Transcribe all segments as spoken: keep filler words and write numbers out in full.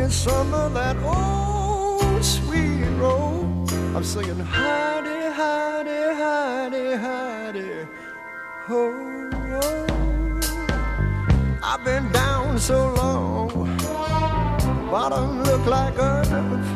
me some of that old sweet roll. I'm singing Heidi, Heidi, Heidi, Heidi, ho, oh. I've been down so long, bottom look like earth.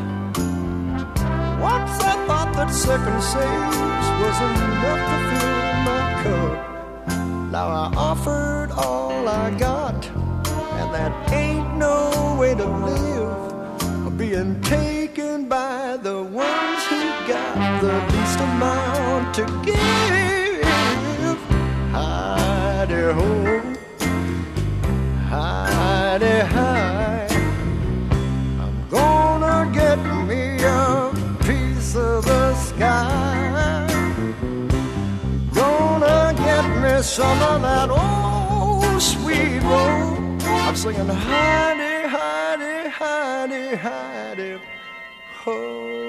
Once I thought that second sage was enough to fill my cup. Now I offered all I got, and that ain't no way to live. Being taken by the ones who got the least amount to give. Heidi ho, Heidi hi, I'm gonna get me a piece of the sky. Gonna get me some of that old sweet roll. I'm singing Heidi, Heidi, Heidi, Heidi, ho.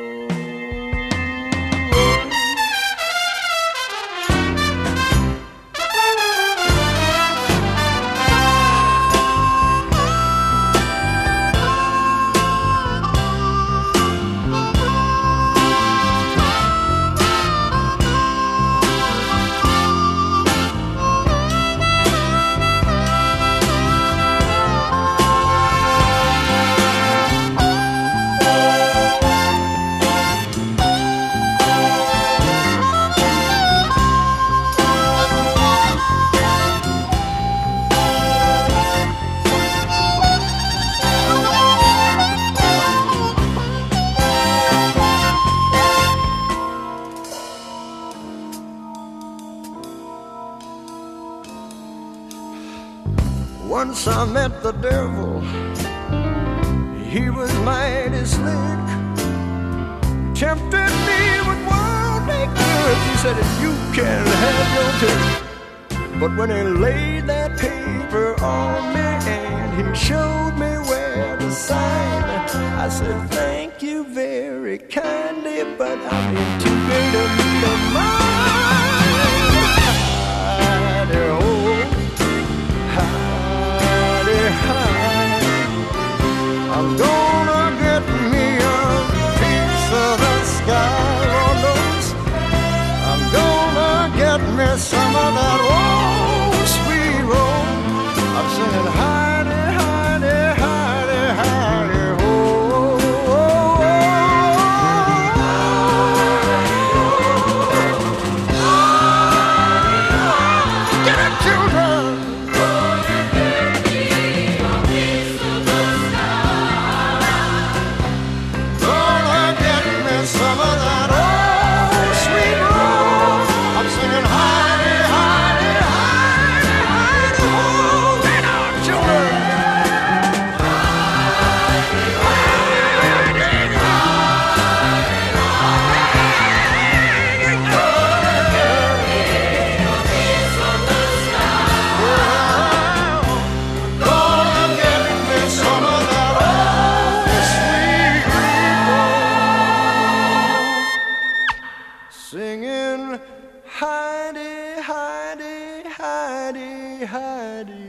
Once I met the devil, he was mighty slick. Tempted me with worldly goods. He said, you can have your pick. But when he laid that paper on me and he showed me where to sign, I said, thank you very kindly, but I'm in too great a need of mine. Heidi ho, I'm gonna get me a piece of the sky, Lord knows. I'm gonna get me some of that old sweet roll. I'm singing Heidi, Heidi, Heidi, Heidi, ho, oh, oh, oh. Get it, children. Some of that old sweet roll. I'm singing Heidi, Heidi, Heidi, Heidi, ho. Get out, children. Heidi, Heidi, Heidi, gonna get me some of that old sweet roll. Singing Heidi, Heidi, Heidi, Heidi.